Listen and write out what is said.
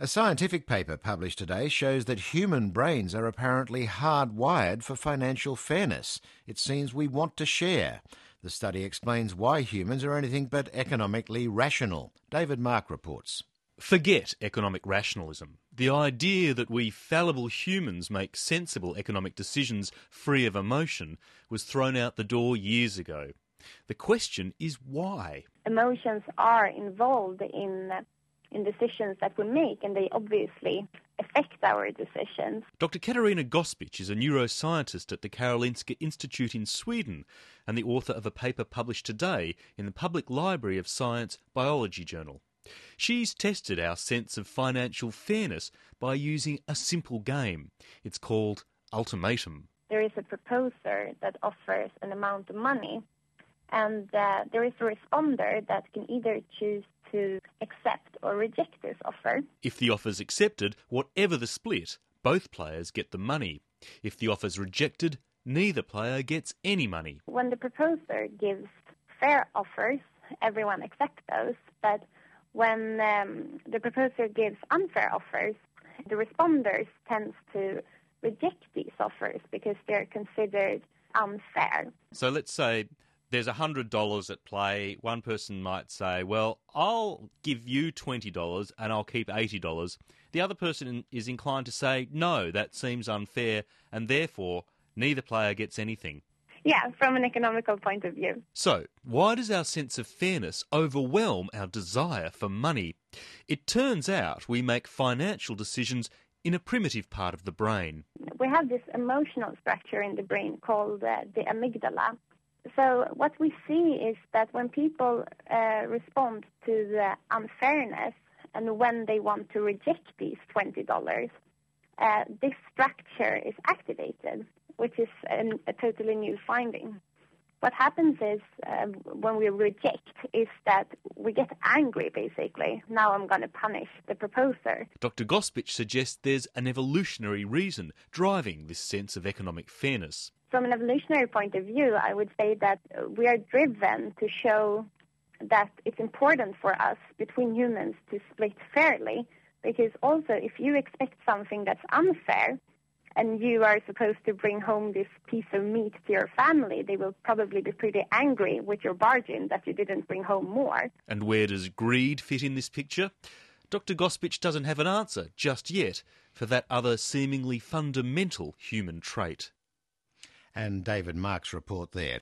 A scientific paper published today shows that human brains are apparently hardwired for financial fairness. It seems we want to share. The study explains why humans are anything but economically rational. David Mark reports. Forget economic rationalism. The idea that we fallible humans make sensible economic decisions free of emotion was thrown out the door years ago. The question is why? Emotions are involved in decisions that we make, and they obviously affect our decisions. Dr. Katarina Gospic is a neuroscientist at the Karolinska Institute in Sweden and the author of a paper published today in the Public Library of Science Biology Journal. She's tested our sense of financial fairness by using a simple game. It's called Ultimatum. There is a proposer that offers an amount of money, and there is a responder that can either choose to accept or reject this offer. If the offer's accepted, whatever the split, both players get the money. If the offer's rejected, neither player gets any money. When the proposer gives fair offers, everyone accepts those, but when the proposer gives unfair offers, the responders tend to reject these offers because they're considered unfair. So let's say there's $100 at play. One person might say, well, I'll give you $20 and I'll keep $80. The other person is inclined to say, no, that seems unfair, and therefore neither player gets anything. Yeah, from an economical point of view. So, why does our sense of fairness overwhelm our desire for money? It turns out we make financial decisions in a primitive part of the brain. We have this emotional structure in the brain called the amygdala. So what we see is that when people respond to the unfairness and when they want to reject these $20, this structure is activated, which is a totally new finding. What happens is when we reject is that we get angry, basically. Now I'm going to punish the proposer. Dr. Gospic suggests there's an evolutionary reason driving this sense of economic fairness. From an evolutionary point of view, I would say that we are driven to show that it's important for us between humans to split fairly, because also if you expect something that's unfair and you are supposed to bring home this piece of meat to your family, they will probably be pretty angry with your bargain that you didn't bring home more. And where does greed fit in this picture? Dr. Gospic doesn't have an answer just yet for that other seemingly fundamental human trait. And David Mark's report there.